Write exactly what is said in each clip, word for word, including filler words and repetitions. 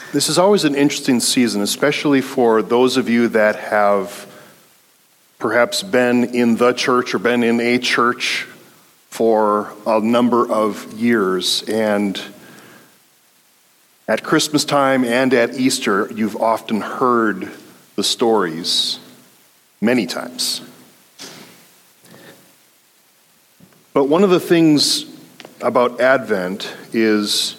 This is always an interesting season, especially for those of you that have perhaps been in the church or been in a church for a number of years. And at Christmas time and at Easter, you've often heard the stories many times. But one of the things about Advent is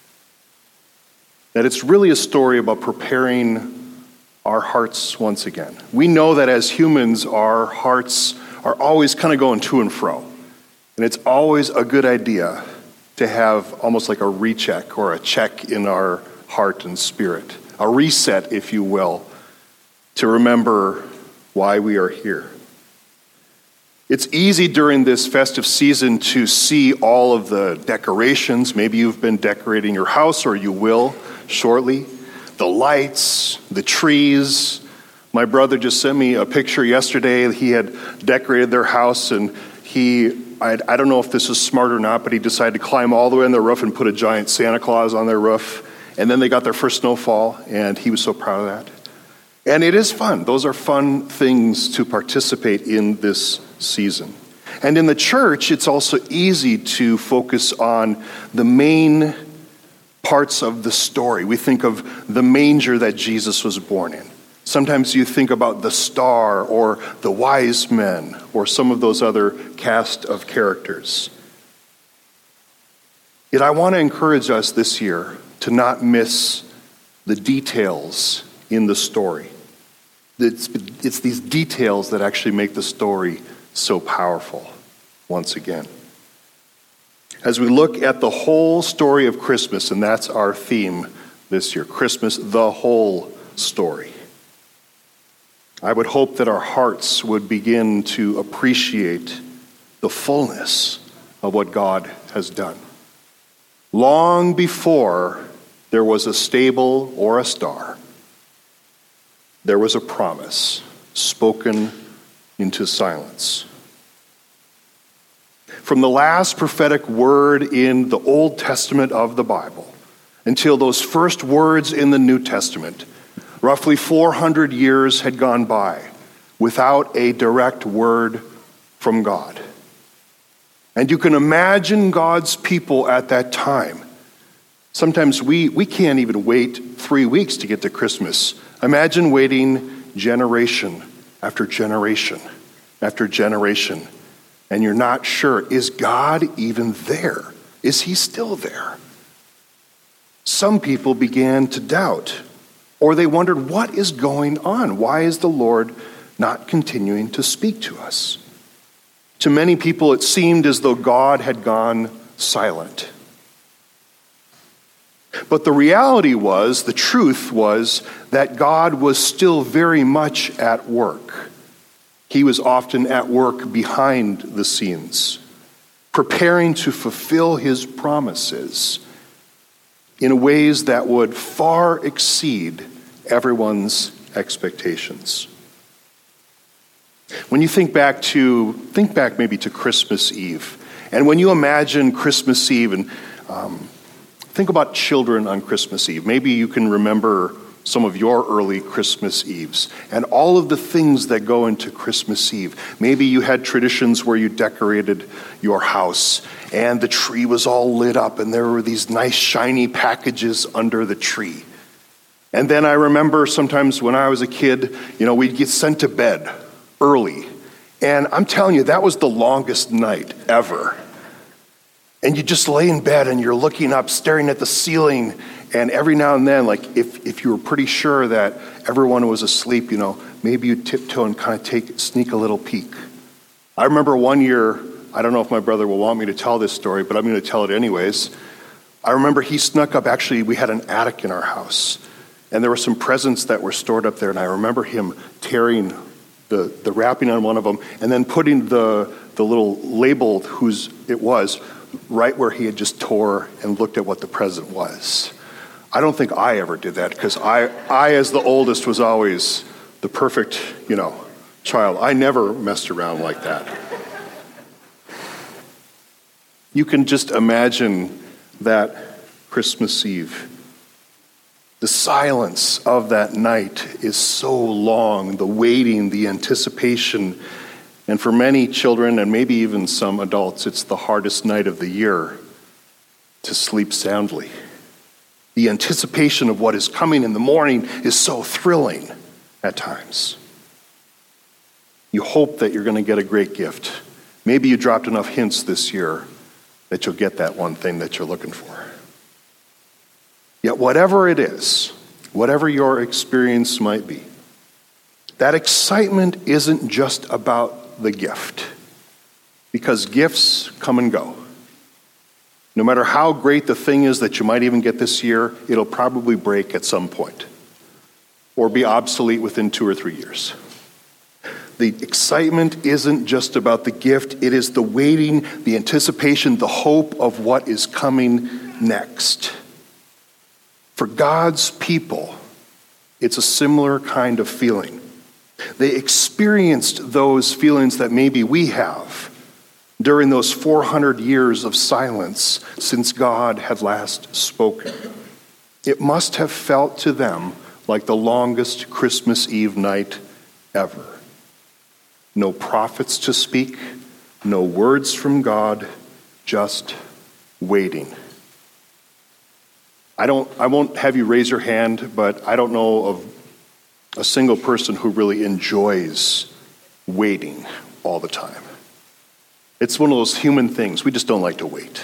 that it's really a story about preparing our hearts once again. We know that as humans, our hearts are always kind of going to and fro. And it's always a good idea to have almost like a recheck or a check in our heart and spirit, a reset, if you will, to remember why we are here. It's easy during this festive season to see all of the decorations. Maybe you've been decorating your house, or you will shortly. The lights, the trees. My brother just sent me a picture yesterday. He had decorated their house, and he, I, I don't know if this is smart or not, but he decided to climb all the way on their roof and put a giant Santa Claus on their roof. And then they got their first snowfall, and he was so proud of that. And it is fun. Those are fun things to participate in this season. And in the church, it's also easy to focus on the main parts of the story. We think of the manger that Jesus was born in. Sometimes you think about the star or the wise men or some of those other cast of characters. Yet I want to encourage us this year to not miss the details in the story. It's, it's these details that actually make the story so powerful once again. As we look at the whole story of Christmas, and that's our theme this year, Christmas, the whole story, I would hope that our hearts would begin to appreciate the fullness of what God has done. Long before there was a stable or a star, there was a promise spoken into silence. From the last prophetic word in the Old Testament of the Bible until those first words in the New Testament, roughly four hundred years had gone by without a direct word from God. And you can imagine God's people at that time. Sometimes we, we can't even wait three weeks to get to Christmas. Imagine waiting generation after generation after generation, and you're not sure, is God even there? Is he still there? Some people began to doubt, or they wondered, what is going on? Why is the Lord not continuing to speak to us? To many people, it seemed as though God had gone silent. But the reality was, the truth was, that God was still very much at work. He was often at work behind the scenes, preparing to fulfill his promises in ways that would far exceed everyone's expectations. When you think back to, think back maybe to Christmas Eve, and when you imagine Christmas Eve, and um, think about children on Christmas Eve. Maybe you can remember some of your early Christmas Eves and all of the things that go into Christmas Eve. Maybe you had traditions where you decorated your house and the tree was all lit up and there were these nice shiny packages under the tree. And then I remember sometimes when I was a kid, you know, we'd get sent to bed early. And I'm telling you, that was the longest night ever. And you just lay in bed and you're looking up, staring at the ceiling. And every now and then, like if, if you were pretty sure that everyone was asleep, you know, maybe you'd tiptoe and kind of take, sneak a little peek. I remember one year, I don't know if my brother will want me to tell this story, but I'm going to tell it anyways. I remember he snuck up, actually, we had an attic in our house. And there were some presents that were stored up there. And I remember him tearing the, the wrapping on one of them and then putting the, the little label whose it was right where he had just tore and looked at what the present was. I don't think I ever did that because I, I, as the oldest, was always the perfect, you know, child. I never messed around like that. You can just imagine that Christmas Eve. The The silence of that night is so long, the waiting, the anticipation. And for many children, and maybe even some adults, it's the hardest night of the year to sleep soundly. The anticipation of what is coming in the morning is so thrilling at times. You hope that you're going to get a great gift. Maybe you dropped enough hints this year that you'll get that one thing that you're looking for. Yet whatever it is, whatever your experience might be, that excitement isn't just about the gift, because gifts come and go. No matter how great the thing is that you might even get this year, it'll probably break at some point or be obsolete within two or three years. The excitement isn't just about the gift, it is the waiting, the anticipation, the hope of what is coming next. For God's people, it's a similar kind of feeling. They experienced those feelings that maybe we have during those four hundred years of silence since God had last spoken. It must have felt to them like the longest Christmas Eve night ever. No prophets to speak, no words from God, just waiting. I don't I won't have you raise your hand, but I don't know of a single person who really enjoys waiting all the time. It's one of those human things. We just don't like to wait.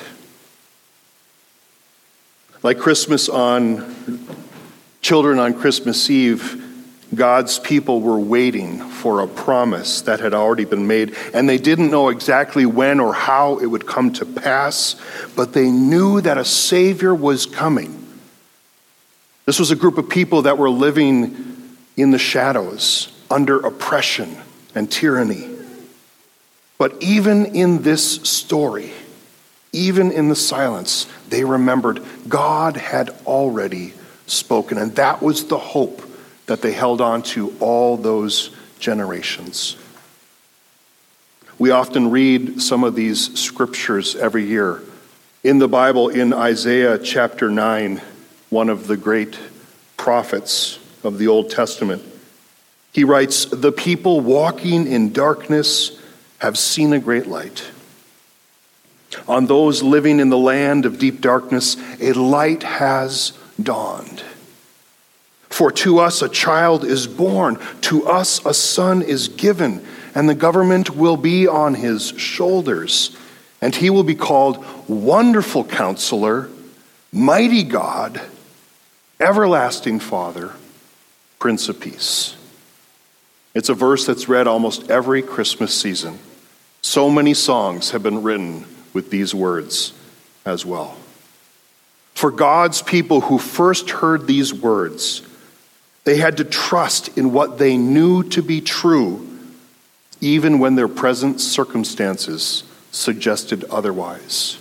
Like Christmas on, children on Christmas Eve, God's people were waiting for a promise that had already been made, and they didn't know exactly when or how it would come to pass, but they knew that a Savior was coming. This was a group of people that were living in the shadows, under oppression and tyranny. But even in this story, even in the silence, they remembered God had already spoken. And that was the hope that they held on to all those generations. We often read some of these scriptures every year. In the Bible, in Isaiah chapter nine, one of the great prophets of the Old Testament, he writes, "The people walking in darkness have seen a great light. On those living in the land of deep darkness, a light has dawned. For to us a child is born, to us a son is given, and the government will be on his shoulders. And he will be called Wonderful Counselor, Mighty God, Everlasting Father, Prince of Peace." It's a verse that's read almost every Christmas season. So many songs have been written with these words as well. For God's people who first heard these words, they had to trust in what they knew to be true, even when their present circumstances suggested otherwise.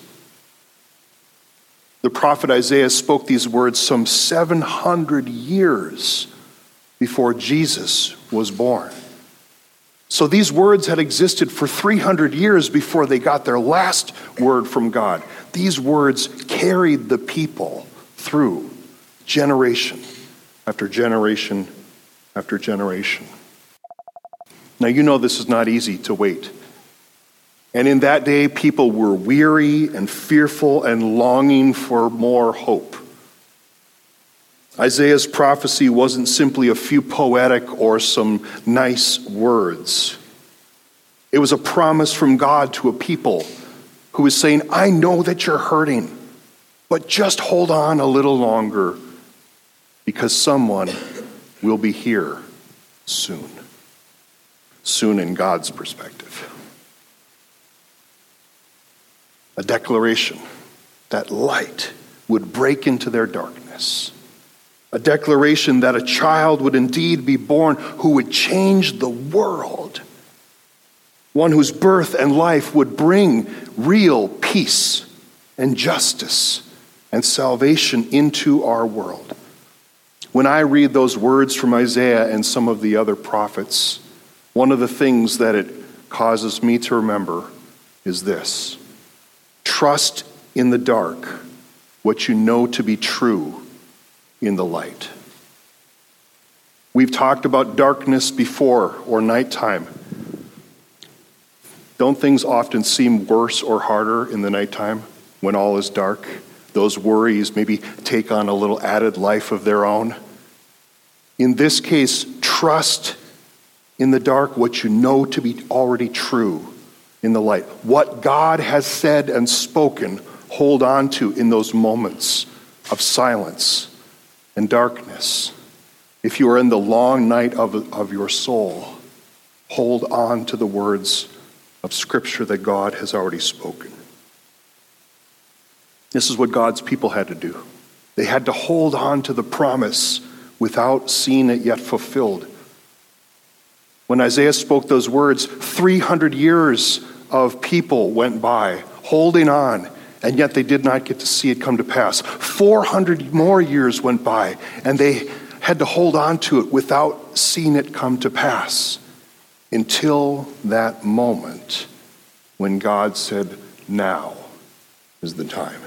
The prophet Isaiah spoke these words some seven hundred years before Jesus was born. So these words had existed for three hundred years before they got their last word from God. These words carried the people through generation after generation after generation. Now, you know this is not easy to wait. And in that day, people were weary and fearful and longing for more hope. Isaiah's prophecy wasn't simply a few poetic or some nice words. It was a promise from God to a people who was saying, I know that you're hurting, but just hold on a little longer because someone will be here soon. Soon in God's perspective. A declaration that light would break into their darkness. A declaration that a child would indeed be born who would change the world. One whose birth and life would bring real peace and justice and salvation into our world. When I read those words from Isaiah and some of the other prophets, one of the things that it causes me to remember is this. Trust in the dark what you know to be true in the light. We've talked about darkness before, or nighttime. Don't things often seem worse or harder in the nighttime when all is dark? Those worries maybe take on a little added life of their own. In this case, trust in the dark what you know to be already true in the light. What God has said and spoken, hold on to in those moments of silence and darkness. If you are in the long night of, of your soul, hold on to the words of Scripture that God has already spoken. This is what God's people had to do. They had to hold on to the promise without seeing it yet fulfilled. When Isaiah spoke those words, three hundred years of people went by, holding on, and yet they did not get to see it come to pass. four hundred more years went by, and they had to hold on to it without seeing it come to pass until that moment when God said, now is the time.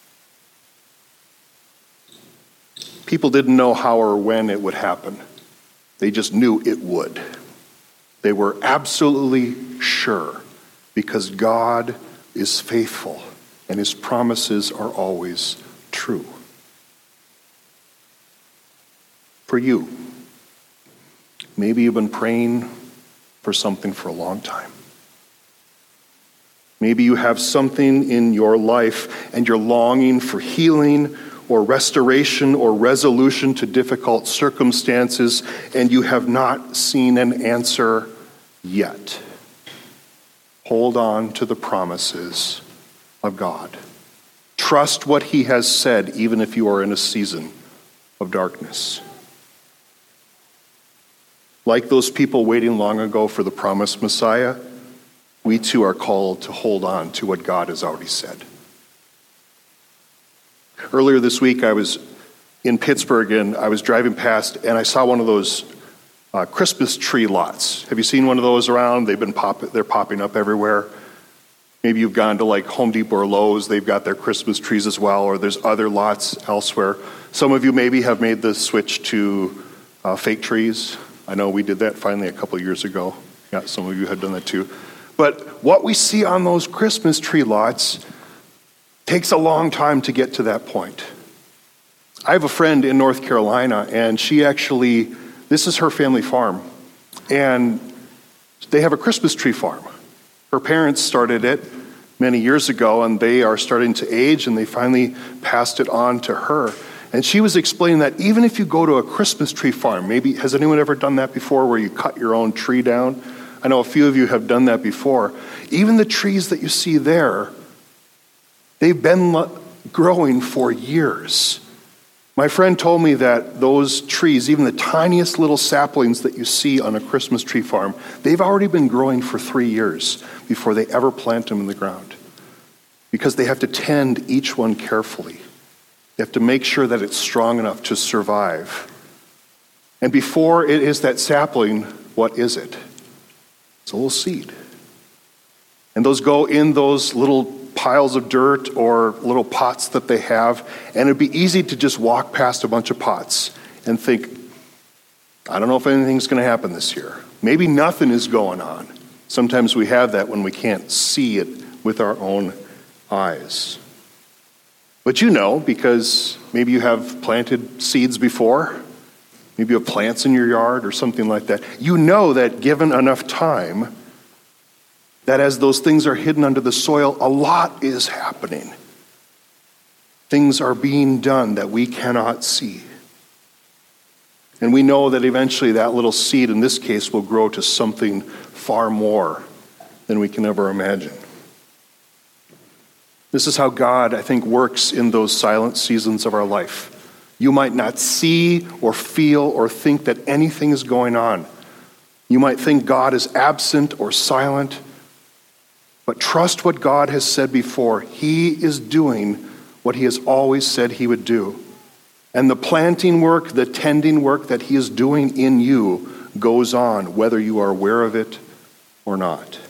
People didn't know how or when it would happen. They just knew it would. They were absolutely sure because God is faithful and his promises are always true. For you, maybe you've been praying for something for a long time. Maybe you have something in your life and you're longing for healing or restoration or resolution to difficult circumstances, and you have not seen an answer yet. Hold on to the promises of God. Trust what he has said, even if you are in a season of darkness. Like those people waiting long ago for the promised Messiah, we too are called to hold on to what God has already said. Earlier this week, I was in Pittsburgh and I was driving past and I saw one of those uh, Christmas tree lots. Have you seen one of those around? They've been pop- they're popping up everywhere. Maybe you've gone to like Home Depot or Lowe's. They've got their Christmas trees as well, or there's other lots elsewhere. Some of you maybe have made the switch to uh, fake trees. I know we did that finally a couple of years ago. Yeah, some of you have done that too. But what we see on those Christmas tree lots takes a long time to get to that point. I have a friend in North Carolina, and she actually, this is her family farm, and they have a Christmas tree farm. Her parents started it many years ago, and they are starting to age, and they finally passed it on to her. And she was explaining that even if you go to a Christmas tree farm, maybe, has anyone ever done that before where you cut your own tree down? I know a few of you have done that before. Even the trees that you see there, they've been growing for years. My friend told me that those trees, even the tiniest little saplings that you see on a Christmas tree farm, they've already been growing for three years before they ever plant them in the ground. Because they have to tend each one carefully. They have to make sure that it's strong enough to survive. And before it is that sapling, what is it? It's a little seed. And those go in those little piles of dirt or little pots that they have. And it'd be easy to just walk past a bunch of pots and think, I don't know if anything's going to happen this year. Maybe nothing is going on. Sometimes we have that when we can't see it with our own eyes. But you know, because maybe you have planted seeds before, maybe you have plants in your yard or something like that. You know that given enough time, that as those things are hidden under the soil, a lot is happening. Things are being done that we cannot see. And we know that eventually that little seed, in this case, will grow to something far more than we can ever imagine. This is how God, I think, works in those silent seasons of our life. You might not see or feel or think that anything is going on. You might think God is absent or silent, but trust what God has said before. He is doing what he has always said he would do. And the planting work, the tending work that he is doing in you goes on, whether you are aware of it or not.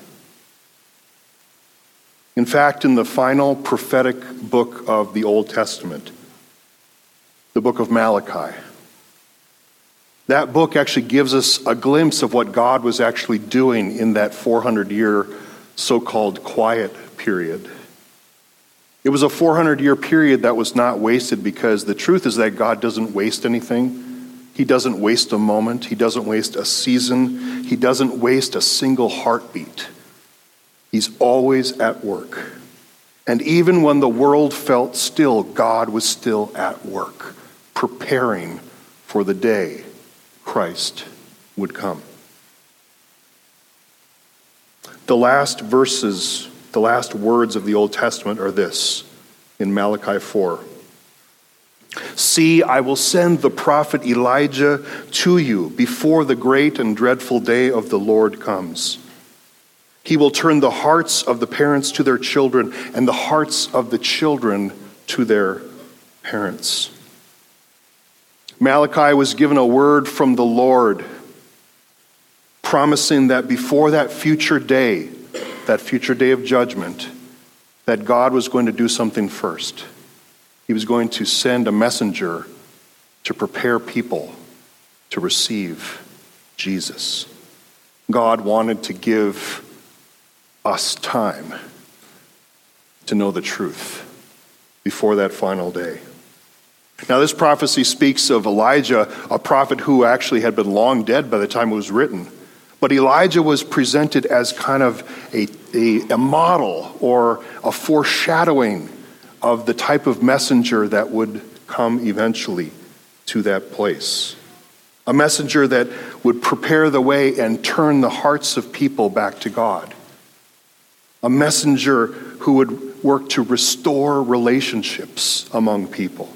In fact, in the final prophetic book of the Old Testament, the book of Malachi, That book actually gives us a glimpse of what God was actually doing in that four hundred year so-called quiet period. It was a four hundred year period that was not wasted, because the truth is that God doesn't waste anything. He doesn't waste a moment. He doesn't waste a season. He doesn't waste a single heartbeat. He's always at work. And even when the world felt still, God was still at work, preparing for the day Christ would come. The last verses, the last words of the Old Testament are this in Malachi four. See, I will send the prophet Elijah to you before the great and dreadful day of the Lord comes. He will turn the hearts of the parents to their children and the hearts of the children to their parents. Malachi was given a word from the Lord, promising that before that future day, that future day of judgment, that God was going to do something first. He was going to send a messenger to prepare people to receive Jesus. God wanted to give us time to know the truth before that final day. Now, this prophecy speaks of Elijah, a prophet who actually had been long dead by the time it was written. But Elijah was presented as kind of a, a, a model or a foreshadowing of the type of messenger that would come eventually to that place. A messenger that would prepare the way and turn the hearts of people back to God. A messenger who would work to restore relationships among people.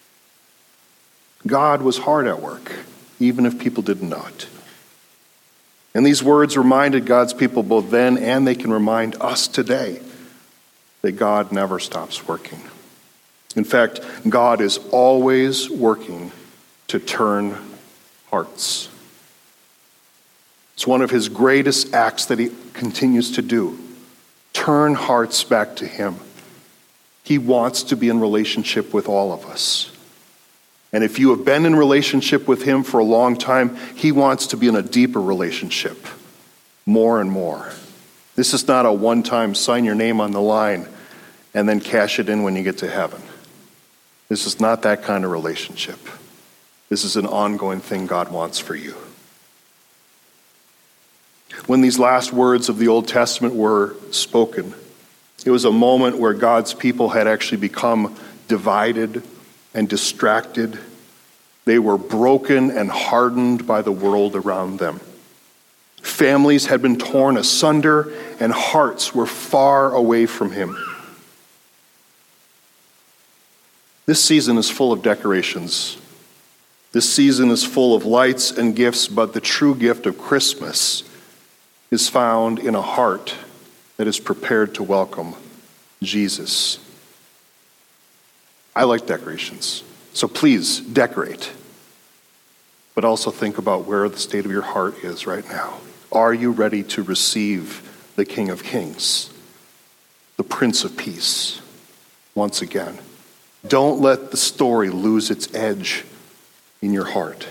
God was hard at work, even if people did not. And these words reminded God's people both then, and they can remind us today, that God never stops working. In fact, God is always working to turn hearts. It's one of his greatest acts that he continues to do. Turn hearts back to him. He wants to be in relationship with all of us. And if you have been in relationship with him for a long time, he wants to be in a deeper relationship, more and more. This is not a one-time sign your name on the line and then cash it in when you get to heaven. This is not that kind of relationship. This is an ongoing thing God wants for you. When these last words of the Old Testament were spoken, it was a moment where God's people had actually become divided and distracted. They were broken and hardened by the world around them. Families had been torn asunder, and hearts were far away from him. This season is full of decorations. This season is full of lights and gifts, but the true gift of Christmas is found in a heart that is prepared to welcome Jesus. I like decorations, so please decorate. But also think about where the state of your heart is right now. Are you ready to receive the King of Kings, the Prince of Peace, once again? Don't let the story lose its edge in your heart.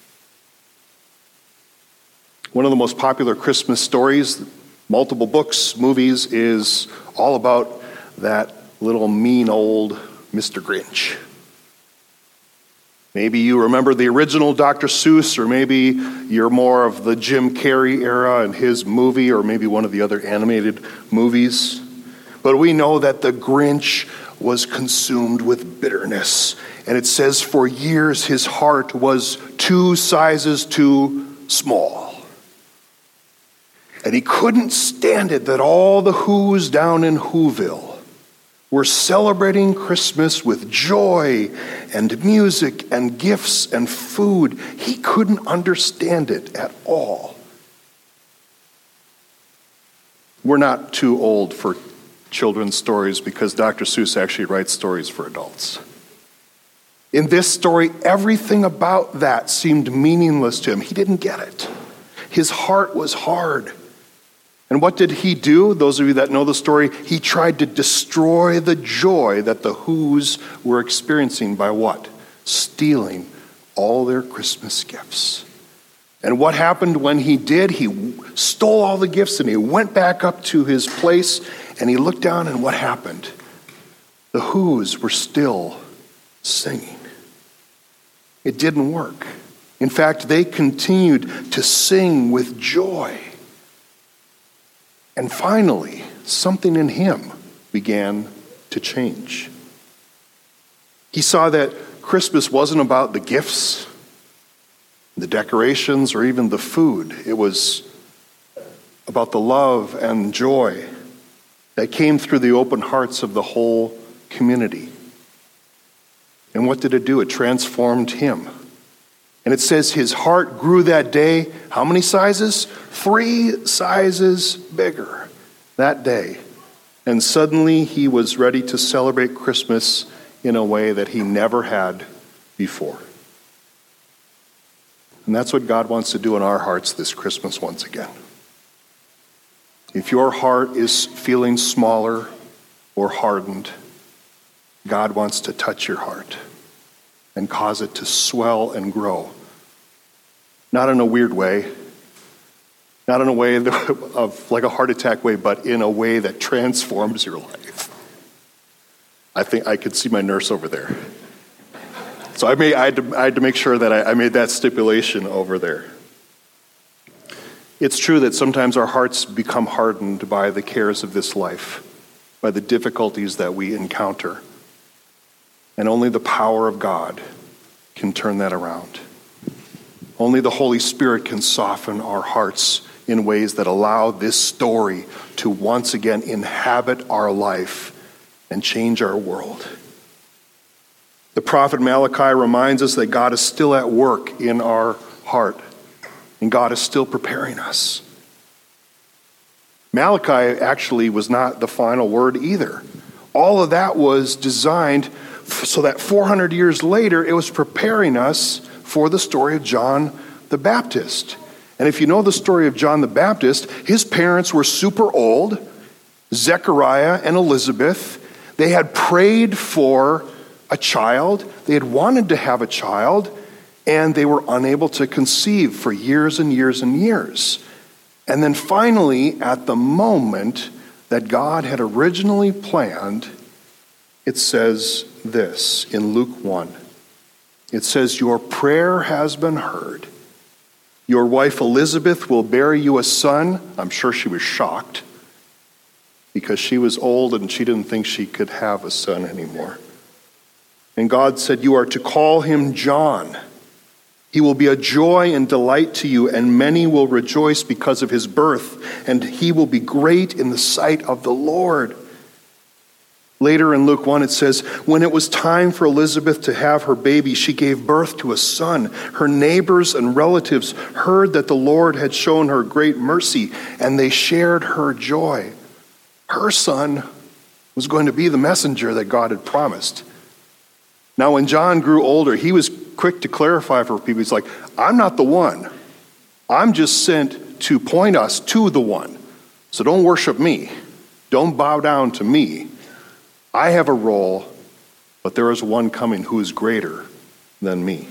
One of the most popular Christmas stories, multiple books, movies, is all about that little mean old Mister Grinch. Maybe you remember the original Doctor Seuss, or maybe you're more of the Jim Carrey era and his movie, or maybe one of the other animated movies. But we know that the Grinch was consumed with bitterness. And it says for years his heart was two sizes too small. And he couldn't stand it that all the Who's down in Whoville were celebrating Christmas with joy and music and gifts and food. He couldn't understand it at all. We're not too old for children's stories because Doctor Seuss actually writes stories for adults. In this story, everything about that seemed meaningless to him. He didn't get it. His heart was hard. And what did he do? Those of you that know the story, he tried to destroy the joy that the Who's were experiencing by what? Stealing all their Christmas gifts. And what happened when he did? He stole all the gifts and he went back up to his place and he looked down, and what happened? The Who's were still singing. It didn't work. In fact, they continued to sing with joy. And finally, something in him began to change. He saw that Christmas wasn't about the gifts, the decorations, or even the food. It was about the love and joy that came through the open hearts of the whole community. And what did it do? It transformed him. And it says his heart grew that day, how many sizes? Three sizes bigger that day. And suddenly he was ready to celebrate Christmas in a way that he never had before. And that's what God wants to do in our hearts this Christmas once again. If your heart is feeling smaller or hardened, God wants to touch your heart and cause it to swell and grow. Not in a weird way, not in a way of like a heart attack way, but in a way that transforms your life. I think I could see my nurse over there. So I, made, I, had, to, I had to make sure that I, I made that stipulation over there. It's true that sometimes our hearts become hardened by the cares of this life, by the difficulties that we encounter. And only the power of God can turn that around. Only the Holy Spirit can soften our hearts in ways that allow this story to once again inhabit our life and change our world. The prophet Malachi reminds us that God is still at work in our heart, and God is still preparing us. Malachi actually was not the final word either. All of that was designed so that four hundred years later, it was preparing us for the story of John the Baptist. And if you know the story of John the Baptist, his parents were super old, Zechariah and Elizabeth. They had prayed for a child. They had wanted to have a child, and they were unable to conceive for years and years and years. And then finally, at the moment that God had originally planned, it says this in Luke one. It says, "Your prayer has been heard. Your wife Elizabeth will bear you a son." I'm sure she was shocked because she was old and she didn't think she could have a son anymore. And God said, "You are to call him John. He will be a joy and delight to you, and many will rejoice because of his birth, and he will be great in the sight of the Lord." Later in Luke one, it says, "When it was time for Elizabeth to have her baby, she gave birth to a son. Her neighbors and relatives heard that the Lord had shown her great mercy, and they shared her joy." Her son was going to be the messenger that God had promised. Now, when John grew older, he was quick to clarify for people. He's like, "I'm not the one. I'm just sent to point us to the one. So don't worship me. Don't bow down to me. I have a role, but there is one coming who is greater than me."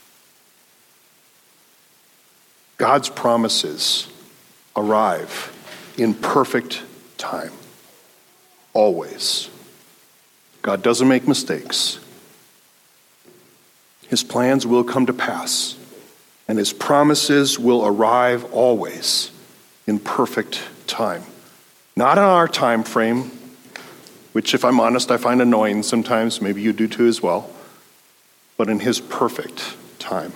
God's promises arrive in perfect time. Always. God doesn't make mistakes. His plans will come to pass, and his promises will arrive always in perfect time. Not in our time frame, which, if I'm honest, I find annoying sometimes. Maybe you do too as well. But in his perfect time.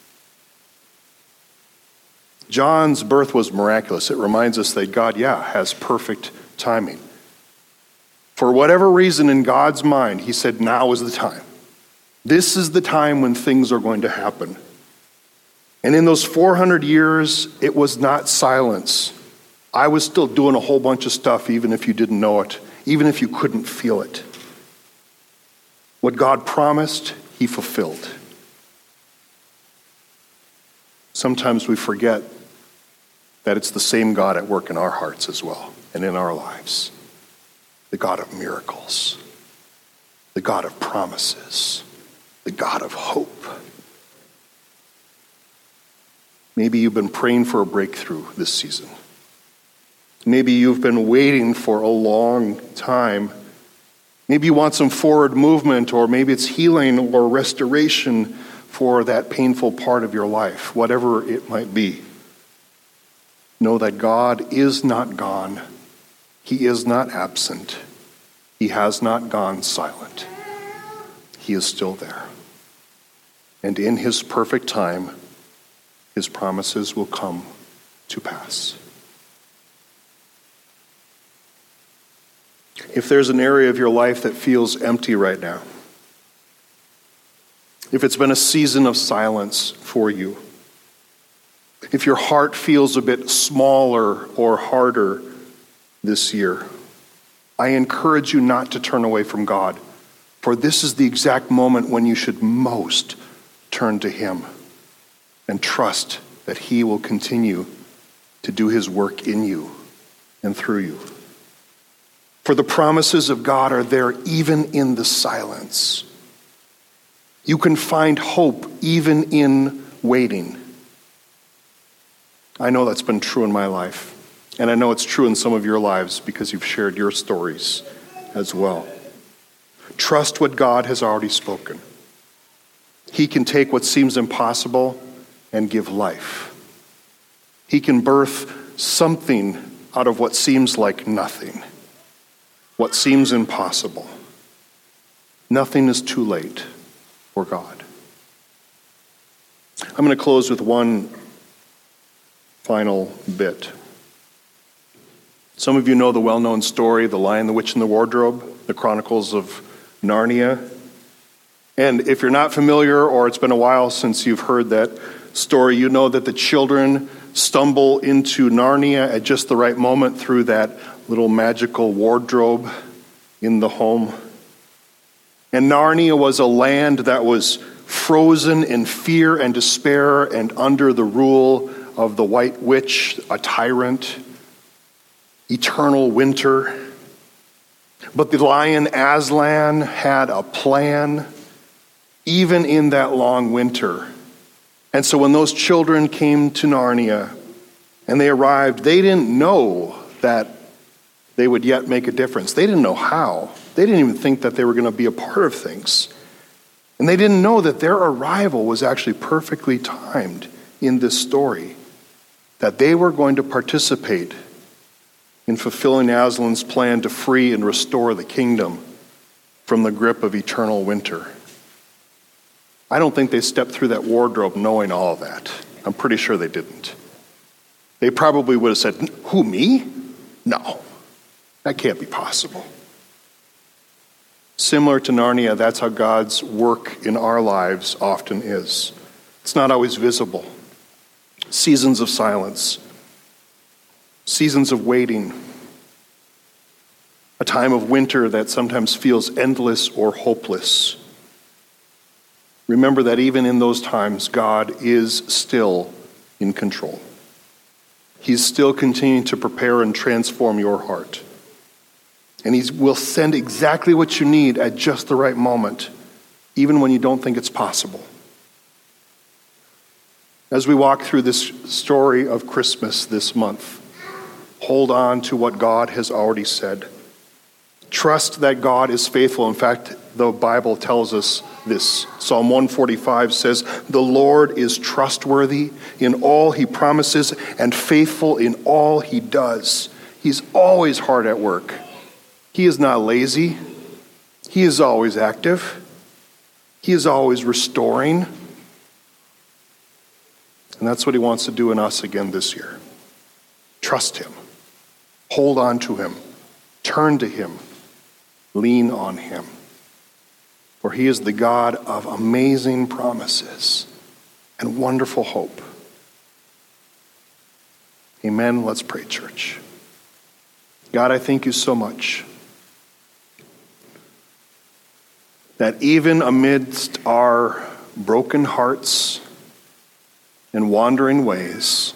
John's birth was miraculous. It reminds us that God, yeah, has perfect timing. For whatever reason in God's mind, he said, now is the time. This is the time when things are going to happen. And in those four hundred years, it was not silence. I was still doing a whole bunch of stuff, even if you didn't know it, even if you couldn't feel it. What God promised, he fulfilled. Sometimes we forget that it's the same God at work in our hearts as well and in our lives. The God of miracles, the God of promises, the God of hope. Maybe you've been praying for a breakthrough this season. Maybe you've been waiting for a long time. Maybe you want some forward movement, or maybe it's healing or restoration for that painful part of your life, whatever it might be. Know that God is not gone. He is not absent. He has not gone silent. He is still there. And in his perfect time, his promises will come to pass. If there's an area of your life that feels empty right now, if it's been a season of silence for you, if your heart feels a bit smaller or harder this year, I encourage you not to turn away from God, for this is the exact moment when you should most turn to him and trust that he will continue to do his work in you and through you. For the promises of God are there even in the silence. You can find hope even in waiting. I know that's been true in my life, and I know it's true in some of your lives because you've shared your stories as well. Trust what God has already spoken. He can take what seems impossible and give life. He can birth something out of what seems like nothing, what seems impossible. Nothing is too late for God. I'm going to close with one final bit. Some of you know the well-known story, The Lion, the Witch, and the Wardrobe, the Chronicles of Narnia. And if you're not familiar, or it's been a while since you've heard that story, you know that the children stumble into Narnia at just the right moment through that little magical wardrobe in the home. And Narnia was a land that was frozen in fear and despair and under the rule of the White Witch, a tyrant, eternal winter. But the lion Aslan had a plan, even in that long winter. And so when those children came to Narnia and they arrived, they didn't know that they would yet make a difference. They didn't know how. They didn't even think that they were going to be a part of things. And they didn't know that their arrival was actually perfectly timed in this story, that they were going to participate in fulfilling Aslan's plan to free and restore the kingdom from the grip of eternal winter. I don't think they stepped through that wardrobe knowing all of that. I'm pretty sure they didn't. They probably would have said, "Who, me? No, that can't be possible." Similar to Narnia, that's how God's work in our lives often is. It's not always visible. Seasons of silence, seasons of waiting, a time of winter that sometimes feels endless or hopeless. Remember that even in those times, God is still in control. He's still continuing to prepare and transform your heart. And he will send exactly what you need at just the right moment, even when you don't think it's possible. As we walk through this story of Christmas this month, hold on to what God has already said. Trust that God is faithful. In fact, the Bible tells us this. Psalm one forty-five says, "The Lord is trustworthy in all he promises and faithful in all he does." He's always hard at work. He is not lazy. He is always active. He is always restoring. And that's what he wants to do in us again this year. Trust him. Hold on to him. Turn to him. Lean on him. For he is the God of amazing promises and wonderful hope. Amen. Let's pray, church. God, I thank you so much that even amidst our broken hearts and wandering ways,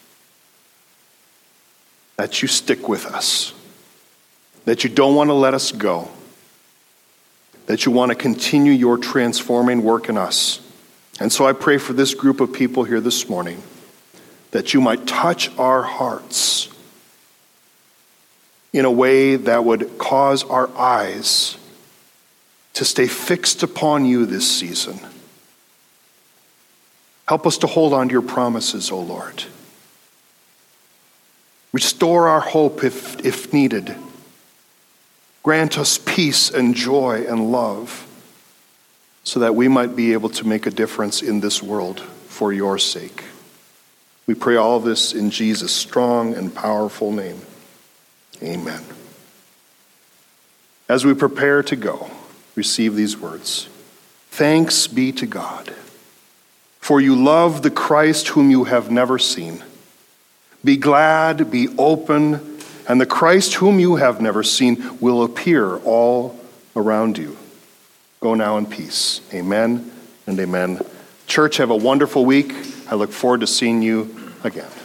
that you stick with us, that you don't want to let us go, that you want to continue your transforming work in us. And so I pray for this group of people here this morning, that you might touch our hearts in a way that would cause our eyes to stay fixed upon you this season. Help us to hold on to your promises, O Lord. Restore our hope if, if needed. Grant us peace and joy and love so that we might be able to make a difference in this world for your sake. We pray all this in Jesus' strong and powerful name. Amen. As we prepare to go, receive these words. Thanks be to God, for you love the Christ whom you have never seen. Be glad, be open, and the Christ whom you have never seen will appear all around you. Go now in peace. Amen and amen. Church, have a wonderful week. I look forward to seeing you again.